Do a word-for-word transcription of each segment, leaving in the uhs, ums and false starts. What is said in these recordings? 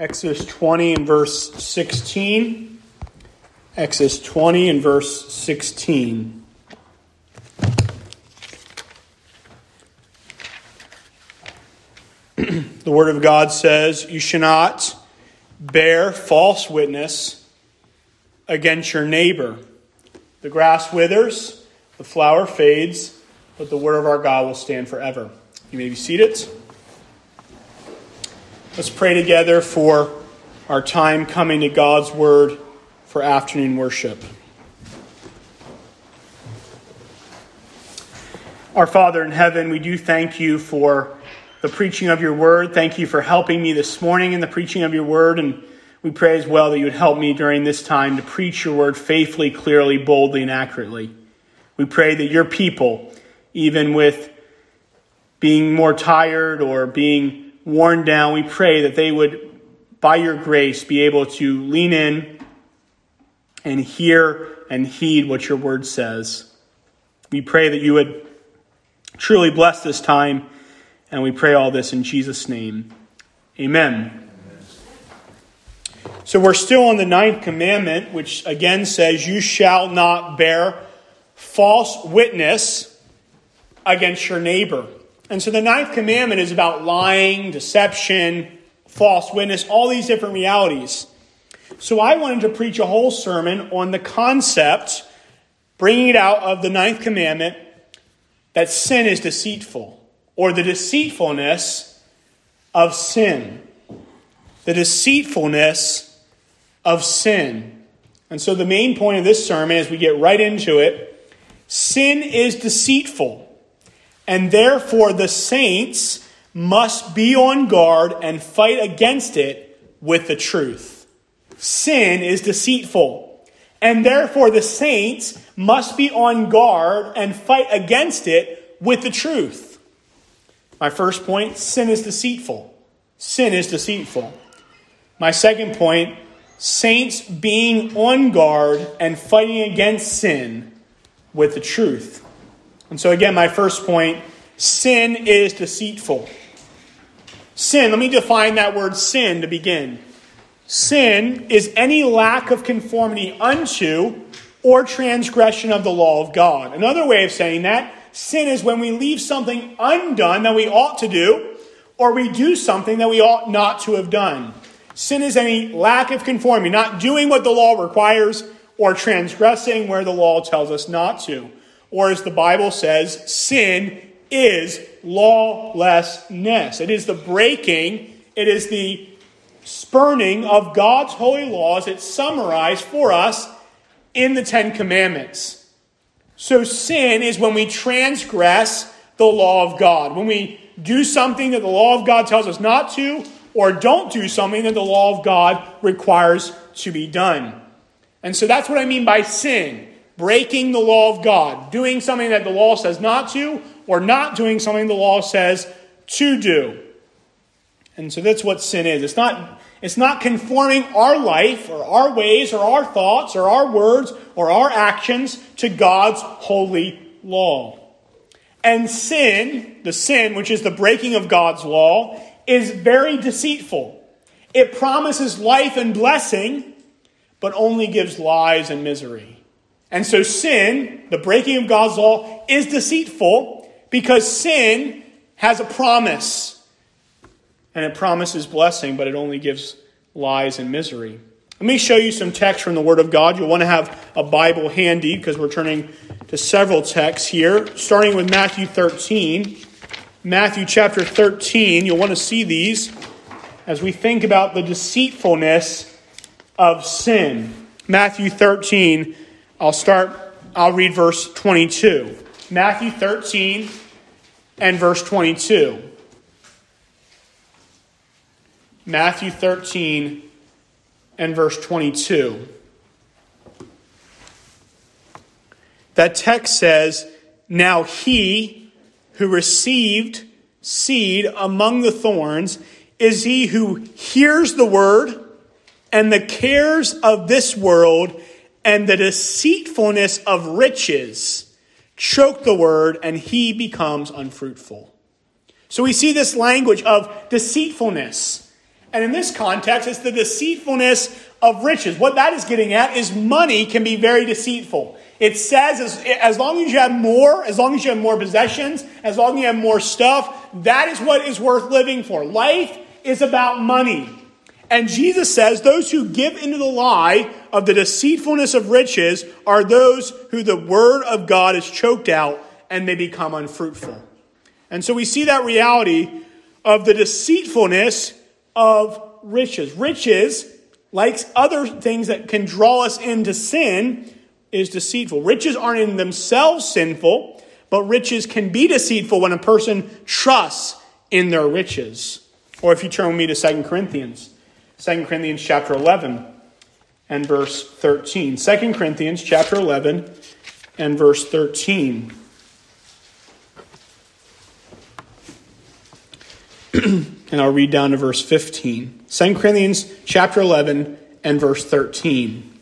Exodus twenty and verse sixteen. Exodus twenty and verse sixteen. The Word of God says, "You shall not bear false witness against your neighbor. The grass withers, the flower fades, but the word of our God will stand forever." You may be seated. Let's pray together for our time coming to God's Word for afternoon worship. Our Father in heaven, we do thank you for the preaching of your Word. Thank you for helping me this morning in the preaching of your Word. And we pray as well that you would help me during this time to preach your Word faithfully, clearly, boldly, and accurately. We pray that your people, even with being more tired or being worn down, we pray that they would, by your grace, be able to lean in and hear and heed what your word says. We pray that you would truly bless this time, and we pray all this in Jesus' name. Amen. Amen. So we're still on the ninth commandment, which again says, "You shall not bear false witness against your neighbor." And so the ninth commandment is about lying, deception, false witness, all these different realities. So I wanted to preach a whole sermon on the concept, bringing it out of the ninth commandment, that sin is deceitful, or the deceitfulness of sin. The deceitfulness of sin. And so the main point of this sermon, as we get right into it, sin is deceitful. And therefore the saints must be on guard and fight against it with the truth. Sin is deceitful. And therefore the saints must be on guard and fight against it with the truth. My first point, sin is deceitful. Sin is deceitful. My second point, saints being on guard and fighting against sin with the truth. And so again, my first point, sin is deceitful. Sin, let me define that word sin to begin. Sin is any lack of conformity unto or transgression of the law of God. Another way of saying that, sin is when we leave something undone that we ought to do, or we do something that we ought not to have done. Sin is any lack of conformity, not doing what the law requires, or transgressing where the law tells us not to. Or as the Bible says, sin is lawlessness. It is the breaking, it is the spurning of God's holy laws. It's summarized for us in the Ten Commandments. So sin is when we transgress the law of God. When we do something that the law of God tells us not to, or don't do something that the law of God requires to be done. And so that's what I mean by sin. Breaking the law of God. Doing something that the law says not to, or not doing something the law says to do. And so that's what sin is. It's not, it's not conforming our life, or our ways, or our thoughts, or our words, or our actions to God's holy law. And sin, the sin, which is the breaking of God's law, is very deceitful. It promises life and blessing, but only gives lies and misery. And so sin, the breaking of God's law, is deceitful because sin has a promise. And it promises blessing, but it only gives lies and misery. Let me show you some text from the Word of God. You'll want to have a Bible handy because we're turning to several texts here. Starting with Matthew thirteen. Matthew chapter thirteen. You'll want to see these as we think about the deceitfulness of sin. Matthew thirteen. I'll start, I'll read verse twenty-two. Matthew thirteen and verse twenty-two. Matthew thirteen and verse twenty-two. That text says, "Now he who received seed among the thorns is he who hears the word, and the cares of this world and the deceitfulness of riches choke the word, and he becomes unfruitful." So we see this language of deceitfulness. And in this context, it's the deceitfulness of riches. What that is getting at is money can be very deceitful. It says as, as long as you have more, as long as you have more possessions, as long as you have more stuff, that is what is worth living for. Life is about money. And Jesus says those who give into the lie of the deceitfulness of riches are those who the word of God is choked out and they become unfruitful. And so we see that reality of the deceitfulness of riches. Riches, like other things that can draw us into sin, is deceitful. Riches aren't in themselves sinful, but riches can be deceitful when a person trusts in their riches. Or if you turn with me to Second Corinthians. Second Corinthians chapter eleven and verse thirteen. Second Corinthians chapter eleven and verse thirteen. And I'll read down to verse fifteen. Second Corinthians chapter eleven and verse thirteen.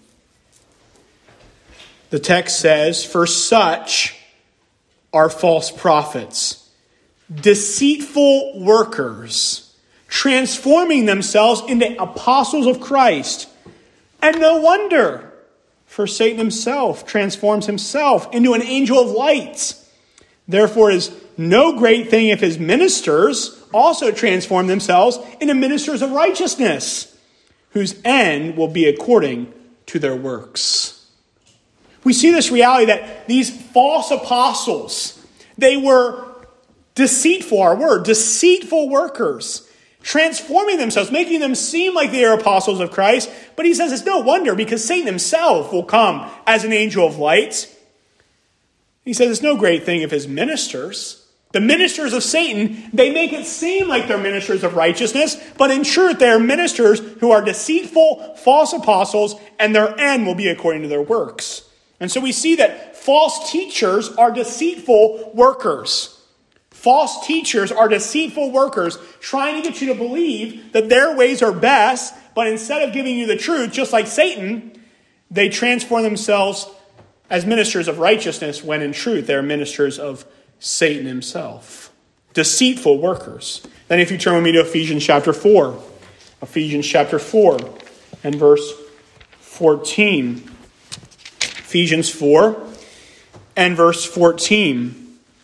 The text says, "For such are false prophets, deceitful workers, transforming themselves into apostles of Christ. And no wonder, for Satan himself transforms himself into an angel of light. Therefore it is no great thing if his ministers also transform themselves into ministers of righteousness, whose end will be according to their works." We see this reality that these false apostles, they were deceitful, our word, deceitful workers, transforming themselves, making them seem like they are apostles of Christ. But he says it's no wonder, because Satan himself will come as an angel of light. He says it's no great thing if his ministers, the ministers of Satan, they make it seem like they're ministers of righteousness, but in truth they are ministers who are deceitful, false apostles, and their end will be according to their works. And so we see that false teachers are deceitful workers. False teachers are deceitful workers trying to get you to believe that their ways are best, but instead of giving you the truth, just like Satan, they transform themselves as ministers of righteousness when in truth they're ministers of Satan himself. Deceitful workers. Then if you turn with me to Ephesians chapter four. Ephesians chapter four and verse fourteen. Ephesians four and verse fourteen.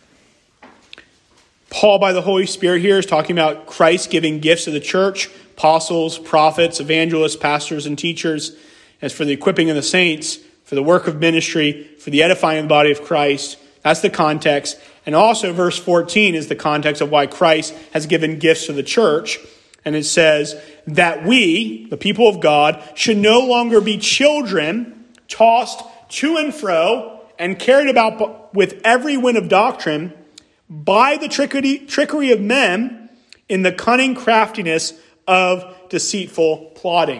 Paul, by the Holy Spirit here, is talking about Christ giving gifts to the church, apostles, prophets, evangelists, pastors, and teachers, as for the equipping of the saints, for the work of ministry, for the edifying of the body of Christ. That's the context. And also verse fourteen is the context of why Christ has given gifts to the church. And it says that we, the people of God, should no longer be children, tossed to and fro, and carried about with every wind of doctrine, by the trickery, trickery of men, in the cunning craftiness of deceitful plotting.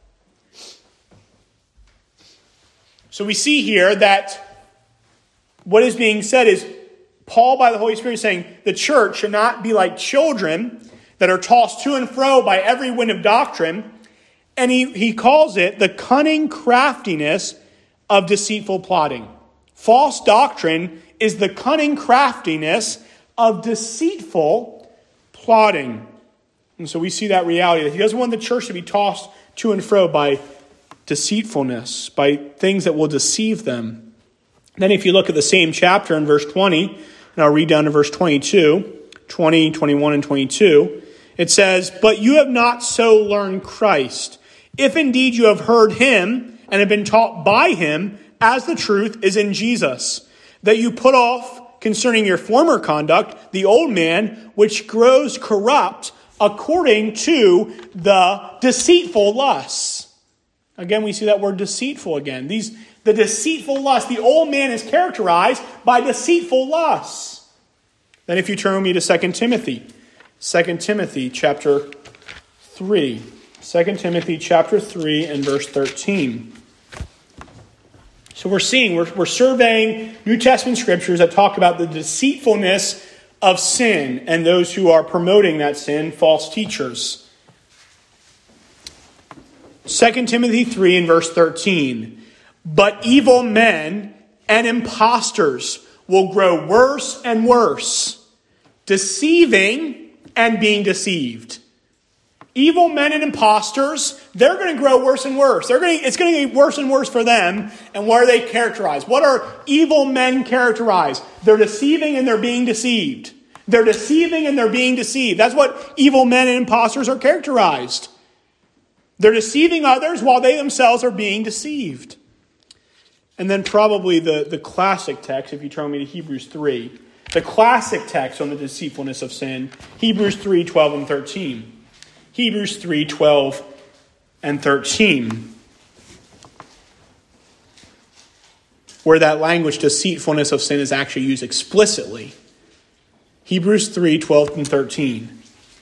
So we see here that what is being said is, Paul, by the Holy Spirit, is saying the church should not be like children that are tossed to and fro by every wind of doctrine. And he, he calls it the cunning craftiness of deceitful plotting. False doctrine is the cunning craftiness of deceitful plotting. And so we see that reality, that he doesn't want the church to be tossed to and fro by deceitfulness, by things that will deceive them. Then if you look at the same chapter in verse twenty, and I'll read down to verse twenty-two, twenty, twenty-one, and twenty-two, it says, "But you have not so learned Christ, if indeed you have heard him and have been taught by him, as the truth is in Jesus, that you put off concerning your former conduct the old man, which grows corrupt according to the deceitful lusts." Again, we see that word deceitful again. These, the deceitful lusts. The old man is characterized by deceitful lusts. Then if you turn with me to Second Timothy. Second Timothy chapter three. Second Timothy chapter three and verse thirteen. So we're seeing, we're, we're surveying New Testament scriptures that talk about the deceitfulness of sin and those who are promoting that sin, false teachers. Second Timothy three and verse thirteen. "But evil men and impostors will grow worse and worse, deceiving and being deceived. Evil men and imposters, they're going to grow worse and worse. They're going to, it's going to get worse and worse for them. And what are they characterized? What are evil men characterized? They're deceiving and they're being deceived. They're deceiving and they're being deceived. That's what evil men and imposters are characterized. They're deceiving others while they themselves are being deceived. And then probably the, the classic text, if you turn me to Hebrews three, the classic text on the deceitfulness of sin, Hebrews three, twelve and thirteen. Hebrews three, twelve and thirteen. Where that language, deceitfulness of sin, is actually used explicitly. Hebrews three, twelve and thirteen.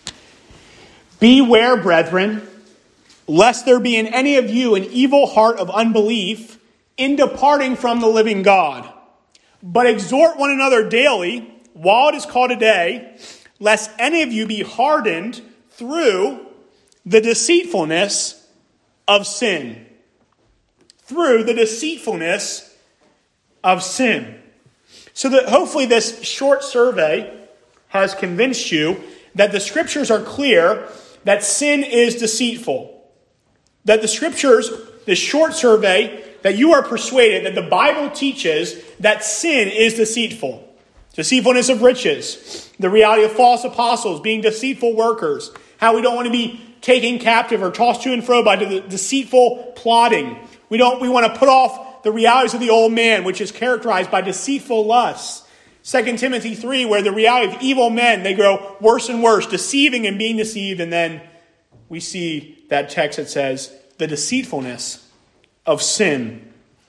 Beware, brethren, lest there be in any of you an evil heart of unbelief in departing from the living God. But exhort one another daily, while it is called today, lest any of you be hardened through the deceitfulness of sin. Through the deceitfulness of sin. So that hopefully this short survey has convinced you that the scriptures are clear that sin is deceitful. That the scriptures, this short survey, that you are persuaded that the Bible teaches that sin is deceitful. Deceitfulness of riches. The reality of false apostles being deceitful workers. How we don't want to be taken captive or tossed to and fro by the deceitful plotting. We don't. We want to put off the realities of the old man, which is characterized by deceitful lusts. Second Timothy three, where the reality of evil men, they grow worse and worse, deceiving and being deceived. And then we see that text that says the deceitfulness of sin.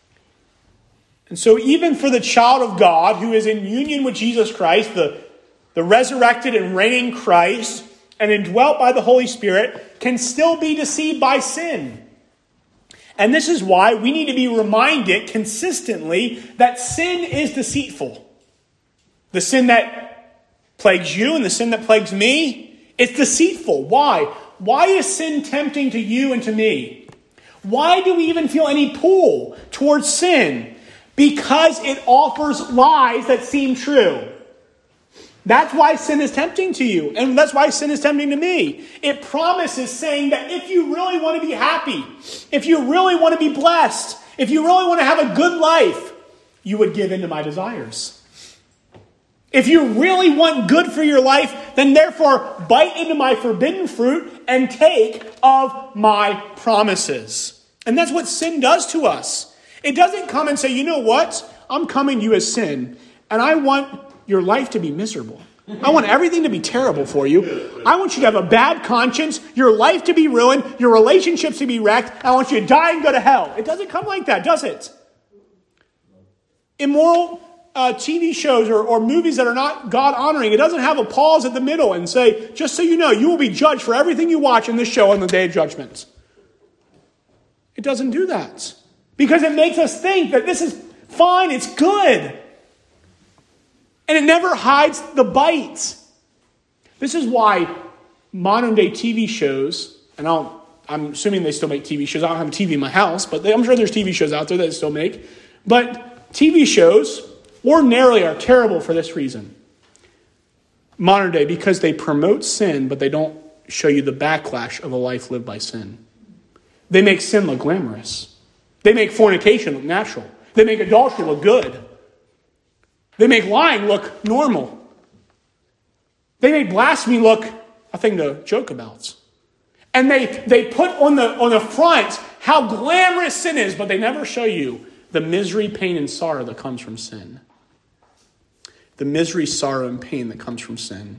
And so even for the child of God who is in union with Jesus Christ, the, the resurrected and reigning Christ, and indwelt by the Holy Spirit, can still be deceived by sin. And this is why we need to be reminded consistently that sin is deceitful. The sin that plagues you and the sin that plagues me, it's deceitful. Why? Why is sin tempting to you and to me? Why do we even feel any pull towards sin? Because it offers lies that seem true. That's why sin is tempting to you. And that's why sin is tempting to me. It promises saying that if you really want to be happy, if you really want to be blessed, if you really want to have a good life, you would give in to my desires. If you really want good for your life, then therefore bite into my forbidden fruit and take of my promises. And that's what sin does to us. It doesn't come and say, you know what? I'm coming to you as sin, and I want your life to be miserable. I want everything to be terrible for you. I want you to have a bad conscience, your life to be ruined, your relationships to be wrecked. I want you to die and go to hell. It doesn't come like that, does it? Immoral uh, T V shows or, or movies that are not God-honoring, it doesn't have a pause at the middle and say, just so you know, you will be judged for everything you watch in this show on the day of judgment. It doesn't do that. Because it makes us think that this is fine, it's good. And it never hides the bite. This is why modern day T V shows, and I don't, I'm assuming they still make T V shows. I don't have a T V in my house, but they, I'm sure there's T V shows out there that they still make. But T V shows ordinarily are terrible for this reason. Modern day, because they promote sin, but they don't show you the backlash of a life lived by sin. They make sin look glamorous. They make fornication look natural. They make adultery look good. They make lying look normal. They make blasphemy look a thing to joke about. And they, they put on the, on the front how glamorous sin is, but they never show you the misery, pain, and sorrow that comes from sin. The misery, sorrow, and pain that comes from sin.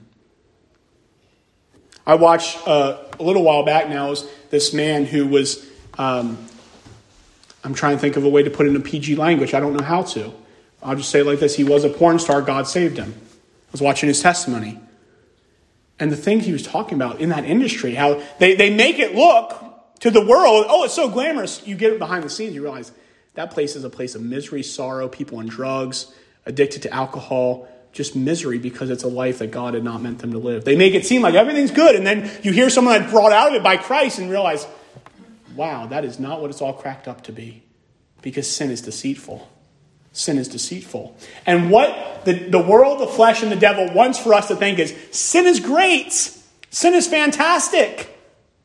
I watched uh, a little while back now was this man who was, um, I'm trying to think of a way to put it in a P G language. I don't know how to. I'll just say it like this. He was a porn star. God saved him. I was watching his testimony. And the things he was talking about in that industry, how they, they make it look to the world, oh, it's so glamorous. You get it behind the scenes, you realize that place is a place of misery, sorrow, people on drugs, addicted to alcohol, just misery because it's a life that God had not meant them to live. They make it seem like everything's good. And then you hear someone that's brought out of it by Christ and realize, wow, that is not what it's all cracked up to be. Because sin is deceitful. Sin is deceitful. And what the, the world, the flesh, and the devil wants for us to think is, sin is great. Sin is fantastic.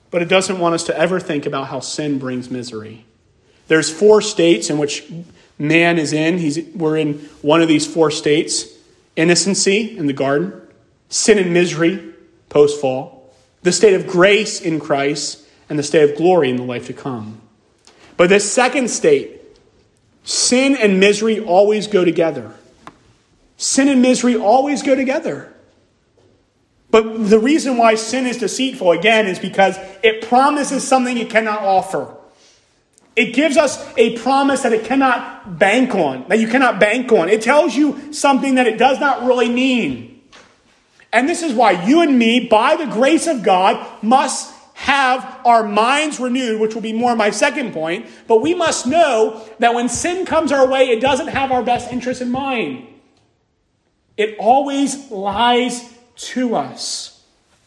but it doesn't want us to ever think about how sin brings misery. There's four states in which man is in. He's, we're in one of these four states. Innocency in the garden, sin and misery post-fall, the state of grace in Christ, and the state of glory in the life to come. But this second state, sin and misery always go together. Sin and misery always go together. But the reason why sin is deceitful, again, is because it promises something it cannot offer. It gives us a promise that it cannot bank on, that you cannot bank on. It tells you something that it does not really mean. And this is why you and me, by the grace of God, must have our minds renewed, which will be more my second point. But we must know that when sin comes our way, it doesn't have our best interest in mind. It always lies to us.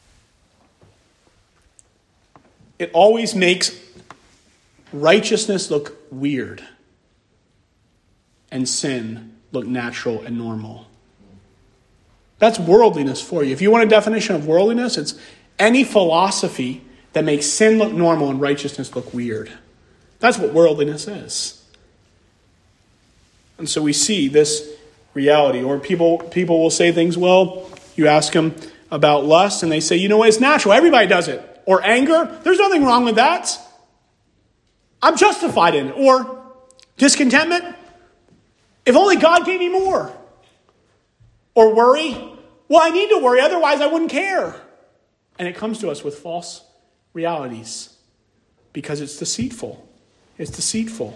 It always makes righteousness look weird and sin look natural and normal. That's worldliness for you. If you want a definition of worldliness, it's any philosophy that makes sin look normal and righteousness look weird. That's what worldliness is. And so we see this reality. Or people people will say things, well, you ask them about lust and they say, you know what, it's natural. Everybody does it. Or anger, there's nothing wrong with that. I'm justified in it. Or discontentment, if only God gave me more. Or worry, well, I need to worry, otherwise I wouldn't care. And it comes to us with false realities because it's deceitful. It's deceitful.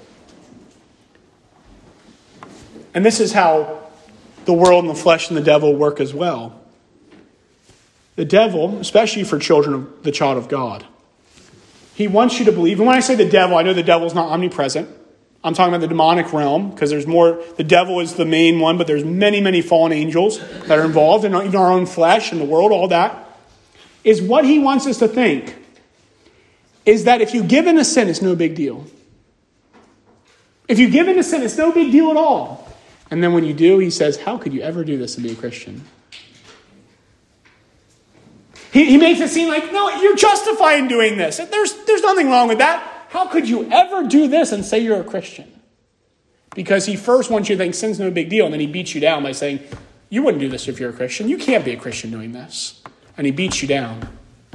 And this is how the world and the flesh and the devil work as well. The devil, especially for children of the child of God, he wants you to believe. And when I say the devil, I know the devil is not omnipresent. I'm talking about the demonic realm because there's more. The devil is the main one, but there's many, many fallen angels that are involved in even our own flesh and the world, all that. Is what he wants us to think is that if you give in to sin, it's no big deal. If you give in to sin, it's no big deal at all. And then when you do, he says, how could you ever do this and be a Christian? He, he makes it seem like, no, you're justified in doing this. There's, there's nothing wrong with that. How could you ever do this and say you're a Christian? Because he first wants you to think sin's no big deal, and then he beats you down by saying, you wouldn't do this if you're a Christian. You can't be a Christian doing this. And he beats you down.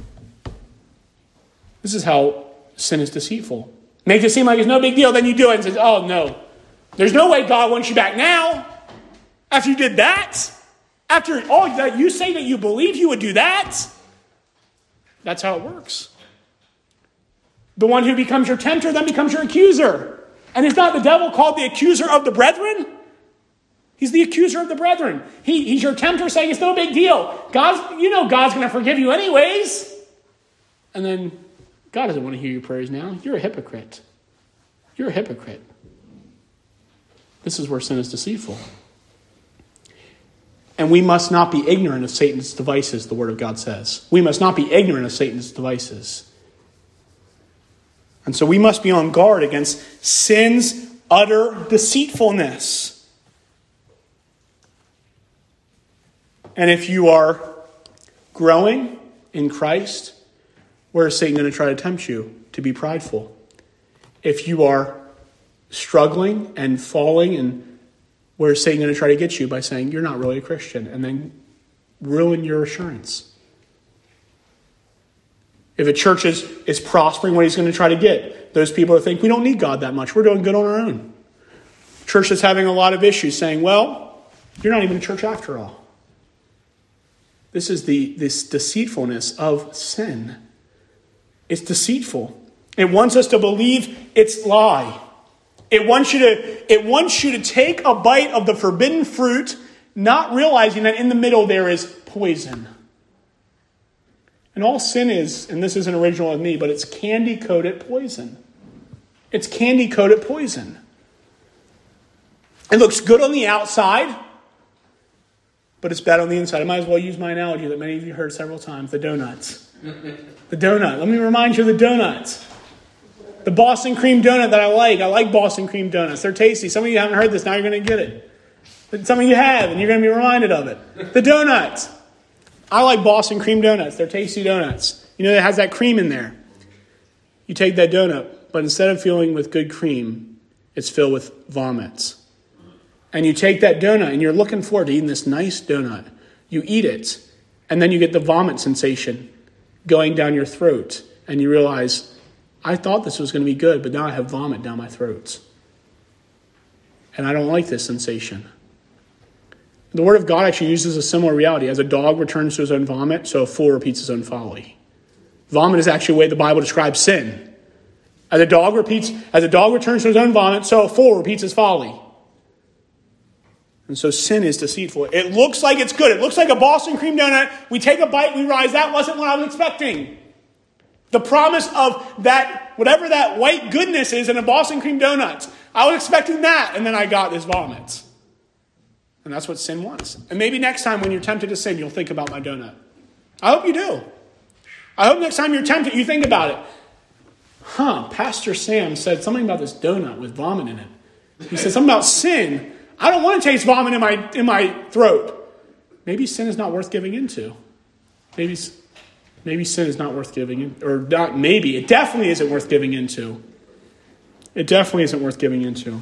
This is how sin is deceitful. Makes it seem like it's no big deal, then you do it and says, oh no, there's no way God wants you back now. After you did that, after all that you say that you believe you would do that, that's how it works. The one who becomes your tempter then becomes your accuser. And is not the devil called the accuser of the brethren? He's the accuser of the brethren. He, he's your tempter saying it's no big deal. God's, you know God's going to forgive you anyways. And then God doesn't want to hear your prayers now. You're a hypocrite. You're a hypocrite. This is where sin is deceitful. And we must not be ignorant of Satan's devices, the Word of God says. We must not be ignorant of Satan's devices. And so we must be on guard against sin's utter deceitfulness. And if you are growing in Christ, where is Satan going to try to tempt you to be prideful? If you are struggling and falling, and where is Satan going to try to get you by saying you're not really a Christian and then ruin your assurance? If a church is, is prospering, what he's going to try to get? Those people who think we don't need God that much. We're doing good on our own. Church is having a lot of issues saying, well, you're not even a church after all. This is the this deceitfulness of sin. It's deceitful. It wants us to believe its lie. It wants you to, it wants you to take a bite of the forbidden fruit, not realizing that in the middle there is poison. And all sin is, and this isn't original with me, but it's candy-coated poison. It's candy-coated poison. It looks good on the outside, but it's bad on the inside. I might as well use my analogy that many of you heard several times, the donuts. The donut. Let me remind you of the donuts. The Boston cream donut that I like. I like Boston cream donuts. They're tasty. Some of you haven't heard this. Now you're going to get it. But some of you have, and you're going to be reminded of it. The donuts. I like Boston cream donuts. They're tasty donuts. You know, it has that cream in there. You take that donut, but instead of filling with good cream, it's filled with vomits. And you take that donut and you're looking forward to eating this nice donut. You eat it, and then you get the vomit sensation going down your throat. And you realize, I thought this was going to be good, but now I have vomit down my throat. And I don't like this sensation. The Word of God actually uses a similar reality. As a dog returns to his own vomit, so a fool repeats his own folly. Vomit is actually the way the Bible describes sin. As a dog repeats, as a dog returns to his own vomit, so a fool repeats his folly. And so sin is deceitful. It looks like it's good. It looks like a Boston cream donut. We take a bite, we realize that wasn't what I was expecting. The promise of that, whatever that white goodness is in a Boston cream donut, I was expecting that, and then I got this vomit. And that's what sin wants. And maybe next time when you're tempted to sin, you'll think about my donut. I hope you do. I hope next time you're tempted, you think about it. Huh, Pastor Sam said something about this donut with vomit in it. He said something about sin. I don't want to taste vomit in my in my throat. Maybe sin is not worth giving into. Maybe, maybe sin is not worth giving in, or not maybe. It definitely isn't worth giving into. It definitely isn't worth giving into.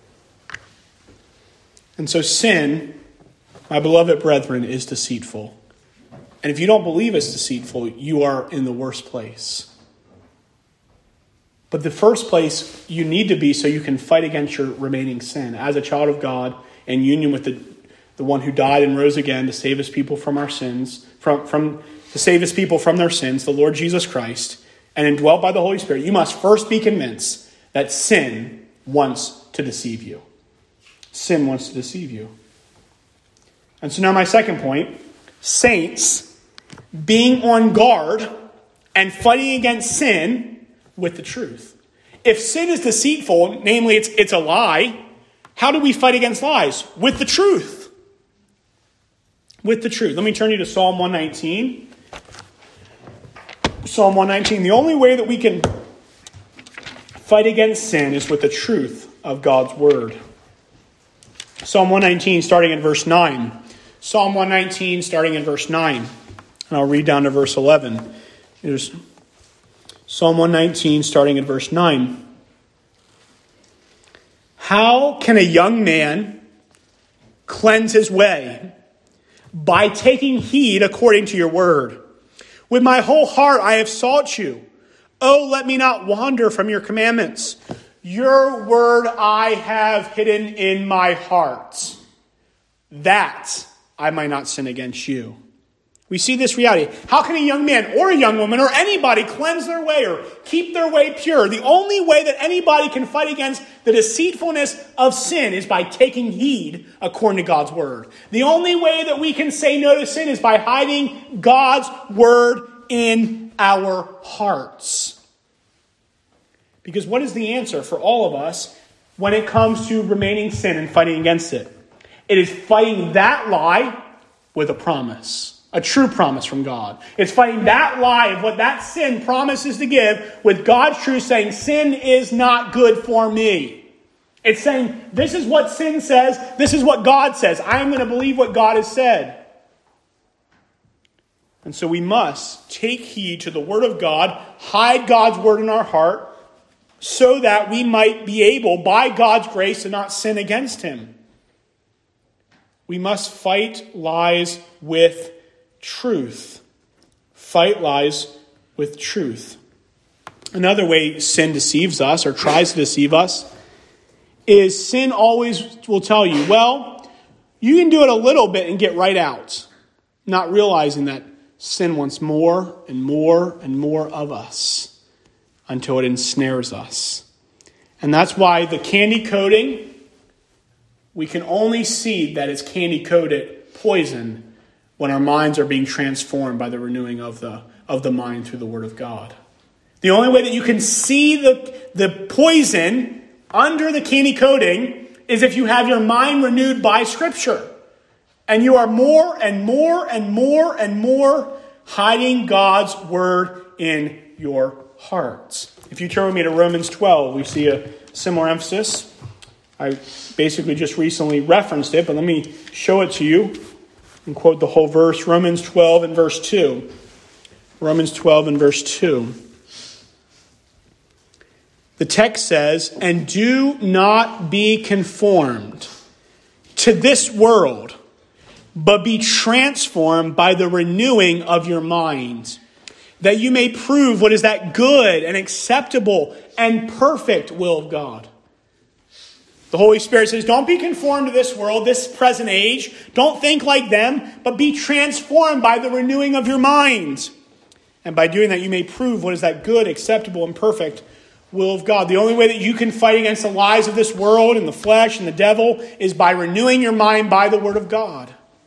And so sin, my beloved brethren, is deceitful. And if you don't believe it's deceitful, you are in the worst place. But the first place you need to be so you can fight against your remaining sin as a child of God in union with the, the one who died and rose again to save his people from our sins, from, from to save his people from their sins, the Lord Jesus Christ, and indwelt by the Holy Spirit. You must first be convinced that sin wants to deceive you. Sin wants to deceive you. And so now my second point, saints being on guard and fighting against sin with the truth. If sin is deceitful, namely it's, it's a lie, how do we fight against lies? With the truth. With the truth. Let me turn you to Psalm one nineteen. Psalm one nineteen. The only way that we can fight against sin is with the truth of God's word. Psalm one nineteen, starting in verse nine. Psalm one nineteen, starting in verse nine. And I'll read down to verse eleven. There's Psalm one nineteen, starting at verse nine. How can a young man cleanse his way? By taking heed according to your word. With my whole heart I have sought you. Oh, let me not wander from your commandments. Your word I have hidden in my heart, that I might not sin against you. We see this reality. How can a young man or a young woman or anybody cleanse their way or keep their way pure? The only way that anybody can fight against the deceitfulness of sin is by taking heed according to God's word. The only way that we can say no to sin is by hiding God's word in our hearts. Because what is the answer for all of us when it comes to remaining sin and fighting against it? It is fighting that lie with a promise. A true promise from God. It's fighting that lie of what that sin promises to give with God's truth, saying sin is not good for me. It's saying this is what sin says. This is what God says. I'm going to believe what God has said. And so we must take heed to the word of God, hide God's word in our heart, so that we might be able, by God's grace, to not sin against him. We must fight lies with truth. Fight lies with truth. Another way sin deceives us or tries to deceive us is sin always will tell you, well, you can do it a little bit and get right out, not realizing that sin wants more and more and more of us until it ensnares us. And that's why the candy coating, we can only see that it's candy coated poison when our minds are being transformed by the renewing of the, of the mind through the word of God. The only way that you can see the, the poison under the candy coating is if you have your mind renewed by Scripture. And you are more and more and more and more hiding God's word in your hearts. If you turn with me to Romans twelve, we see a similar emphasis. I basically just recently referenced it, but let me show it to you. And quote the whole verse, Romans twelve and verse two. Romans twelve and verse two. The text says, and do not be conformed to this world, but be transformed by the renewing of your mind, that you may prove what is that good and acceptable and perfect will of God. The Holy Spirit says, don't be conformed to this world, this present age. Don't think like them, but be transformed by the renewing of your mind. And by doing that, you may prove what is that good, acceptable, and perfect will of God. The only way that you can fight against the lies of this world and the flesh and the devil is by renewing your mind by the word of God.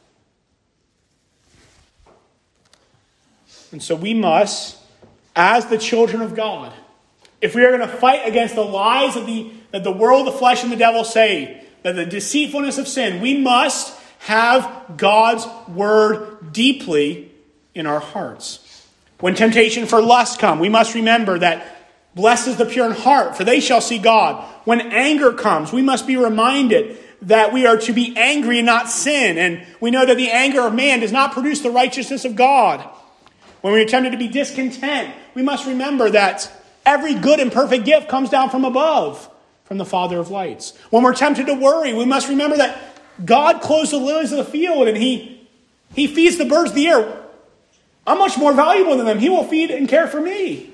And so we must, as the children of God, if we are going to fight against the lies of the, that the world, the flesh, and the devil say, that the deceitfulness of sin, we must have God's word deeply in our hearts. When temptation for lust come, we must remember that blessed is the pure in heart, for they shall see God. When anger comes, we must be reminded that we are to be angry and not sin. And we know that the anger of man does not produce the righteousness of God. When we are tempted to be discontent, we must remember that every good and perfect gift comes down from above, from the Father of lights. When we're tempted to worry, we must remember that God clothes the lilies of the field and he, he feeds the birds of the air. I'm much more valuable than them. He will feed and care for me.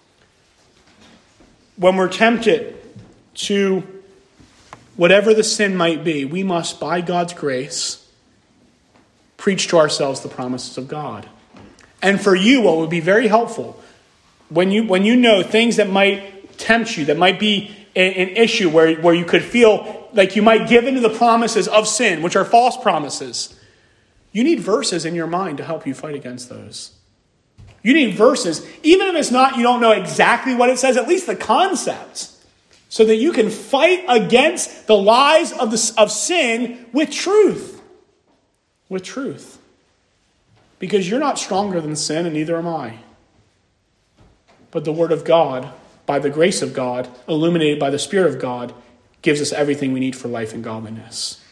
When we're tempted to whatever the sin might be, we must, by God's grace, preach to ourselves the promises of God. And for you, what would be very helpful, when you when you know things that might tempt you, that might be an, an issue where, where you could feel like you might give into the promises of sin, which are false promises, you need verses in your mind to help you fight against those. You need verses, even if it's not, you don't know exactly what it says, at least the concepts, so that you can fight against the lies of, the, of sin with truth. With truth. Because you're not stronger than sin, and neither am I. But the Word of God, by the grace of God, illuminated by the Spirit of God, gives us everything we need for life and godliness.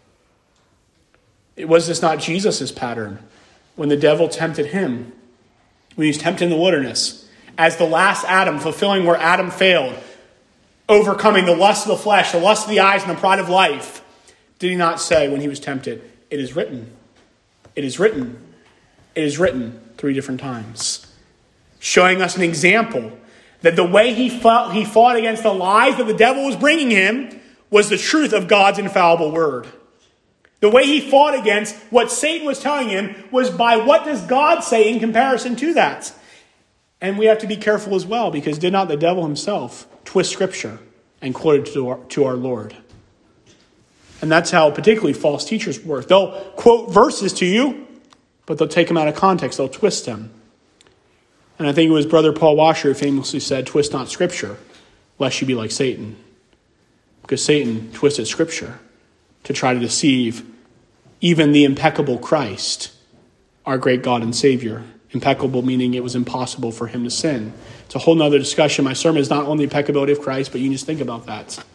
It was this not Jesus' pattern when the devil tempted him, when he was tempted in the wilderness, as the last Adam, fulfilling where Adam failed, overcoming the lust of the flesh, the lust of the eyes, and the pride of life? Did he not say when he was tempted, it is written, it is written, it is written three different times, showing us an example that the way he fought, he fought against the lies that the devil was bringing him was the truth of God's infallible word. The way he fought against what Satan was telling him was by what does God say in comparison to that? And we have to be careful as well, because did not the devil himself twist Scripture and quote it to our, to our Lord? And that's how particularly false teachers work. They'll quote verses to you, but they'll take them out of context. They'll twist them. And I think it was Brother Paul Washer who famously said, twist not Scripture, lest you be like Satan. Because Satan twisted Scripture to try to deceive even the impeccable Christ, our great God and Savior. Impeccable meaning it was impossible for him to sin. It's a whole nother discussion. My sermon is not on the impeccability of Christ, but you just think about that.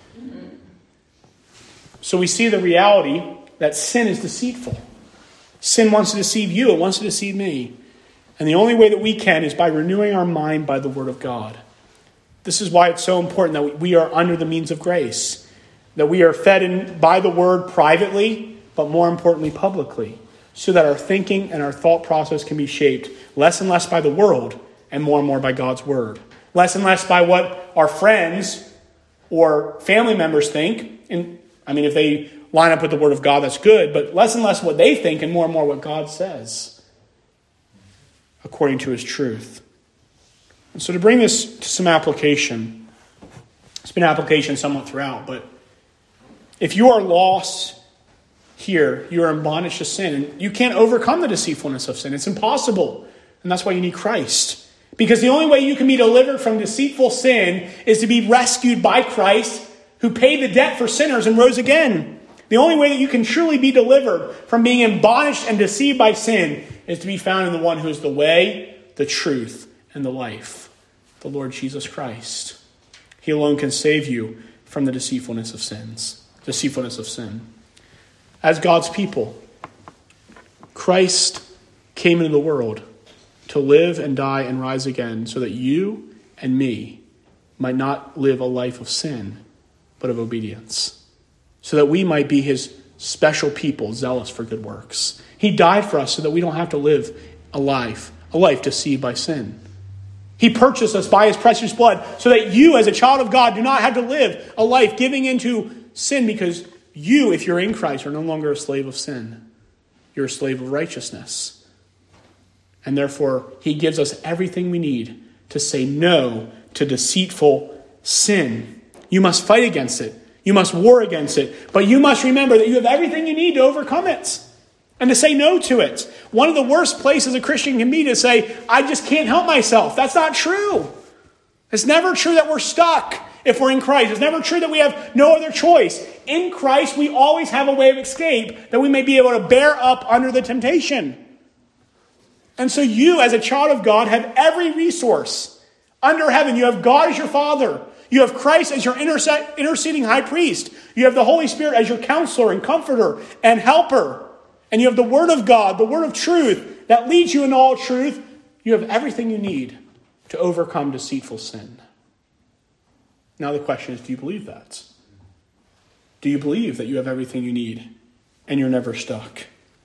So we see the reality that sin is deceitful. Sin wants to deceive you. It wants to deceive me. And the only way that we can is by renewing our mind by the Word of God. This is why it's so important that we are under the means of grace. That we are fed in by the Word privately, but more importantly, publicly, so that our thinking and our thought process can be shaped less and less by the world and more and more by God's Word. Less and less by what our friends or family members think. And I mean, if they line up with the Word of God, that's good, but less and less what they think and more and more what God says, according to His truth. And so to bring this to some application, it's been application somewhat throughout, but if you are lost here, you are in bondage to sin, and you can't overcome the deceitfulness of sin. It's impossible. And that's why you need Christ. Because the only way you can be delivered from deceitful sin is to be rescued by Christ, who paid the debt for sinners and rose again. The only way that you can truly be delivered from being in bondage and deceived by sin is to be found in the one who is the way, the truth, and the life, the Lord Jesus Christ. He alone can save you from the deceitfulness of sins, deceitfulness of sin. As God's people, Christ came into the world to live and die and rise again so that you and me might not live a life of sin, but of obedience, so that we might be his special people, zealous for good works. He died for us so that we don't have to live a life, a life deceived by sin. He purchased us by his precious blood so that you, as a child of God, do not have to live a life giving into sin, because you, if you're in Christ, are no longer a slave of sin. You're a slave of righteousness. And therefore, he gives us everything we need to say no to deceitful sin. You must fight against it. You must war against it. But you must remember that you have everything you need to overcome it and to say no to it. One of the worst places a Christian can be to say, I just can't help myself. That's not true. It's never true that we're stuck if we're in Christ. It's never true that we have no other choice. In Christ, we always have a way of escape that we may be able to bear up under the temptation. And so you, as a child of God, have every resource under heaven. You have God as your Father. You have Christ as your interse- interceding high priest. You have the Holy Spirit as your counselor and comforter and helper. And you have the Word of God, the Word of truth that leads you in all truth. You have everything you need to overcome deceitful sin. Now the question is, do you believe that? Do you believe that you have everything you need and you're never stuck?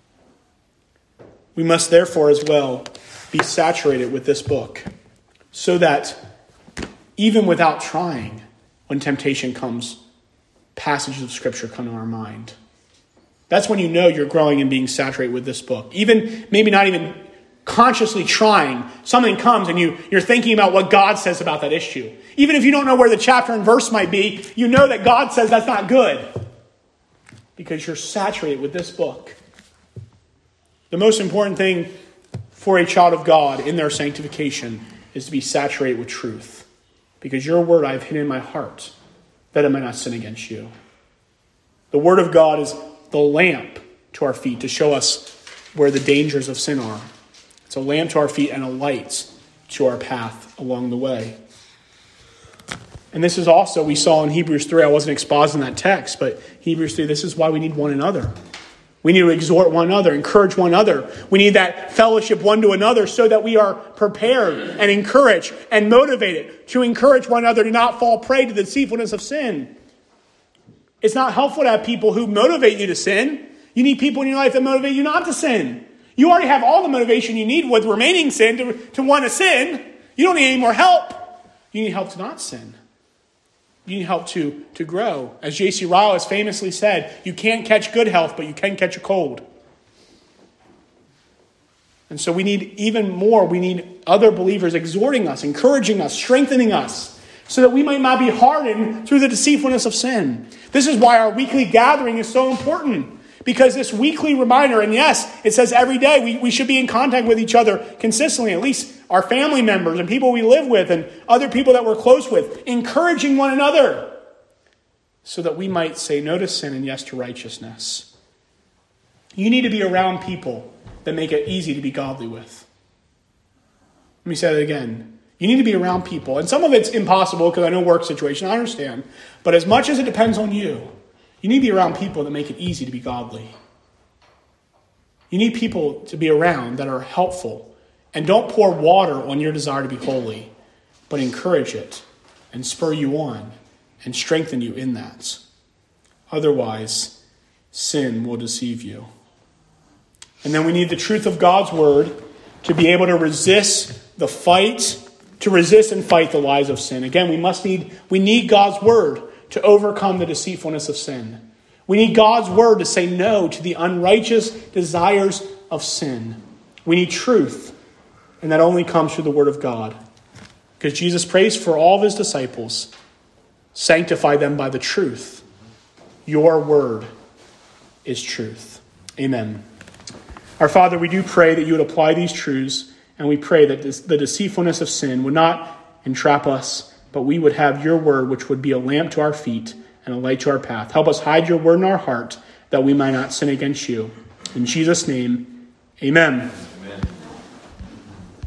We must therefore as well be saturated with this book, so that even without trying, when temptation comes, passages of Scripture come to our mind. That's when you know you're growing and being saturated with this book. Even, maybe not even consciously trying, something comes and you, you're thinking about what God says about that issue. Even if you don't know where the chapter and verse might be, you know that God says that's not good, because you're saturated with this book. The most important thing for a child of God in their sanctification is to be saturated with truth. Because your word I have hidden in my heart, that I might not sin against you. The word of God is the lamp to our feet to show us where the dangers of sin are. It's a lamp to our feet and a light to our path along the way. And this is also, we saw in Hebrews three, I wasn't expositing that text, but Hebrews three, this is why we need one another. We need to exhort one another, encourage one another. We need that fellowship one to another so that we are prepared and encouraged and motivated to encourage one another to not fall prey to the deceitfulness of sin. It's not helpful to have people who motivate you to sin. You need people in your life that motivate you not to sin. You already have all the motivation you need with remaining sin to, to want to sin. You don't need any more help. You need help to not sin. You need help to, to grow. As J C Ryle has famously said, you can't catch good health, but you can catch a cold. And so we need even more, we need other believers exhorting us, encouraging us, strengthening us, so that we might not be hardened through the deceitfulness of sin. This is why our weekly gathering is so important. Because this weekly reminder, and yes, it says every day we, we should be in contact with each other consistently, at least our family members and people we live with and other people that we're close with, encouraging one another so that we might say no to sin and yes to righteousness. You need to be around people that make it easy to be godly with. Let me say that again. You need to be around people, and some of it's impossible because I know work situation, I understand, but as much as it depends on you, you need to be around people that make it easy to be godly. You need people to be around that are helpful and don't pour water on your desire to be holy, but encourage it and spur you on and strengthen you in that. Otherwise, sin will deceive you. And then we need the truth of God's word to be able to resist the fight, to resist and fight the lies of sin. Again, we must need, we need God's word to overcome the deceitfulness of sin. We need God's word to say no to the unrighteous desires of sin. We need truth, and that only comes through the word of God. Because Jesus prays for all of his disciples, sanctify them by the truth. Your word is truth. Amen. Our Father, we do pray that you would apply these truths, and we pray that this, the deceitfulness of sin would not entrap us, but we would have your word, which would be a lamp to our feet and a light to our path. Help us hide your word in our heart that we might not sin against you. In Jesus' name, amen.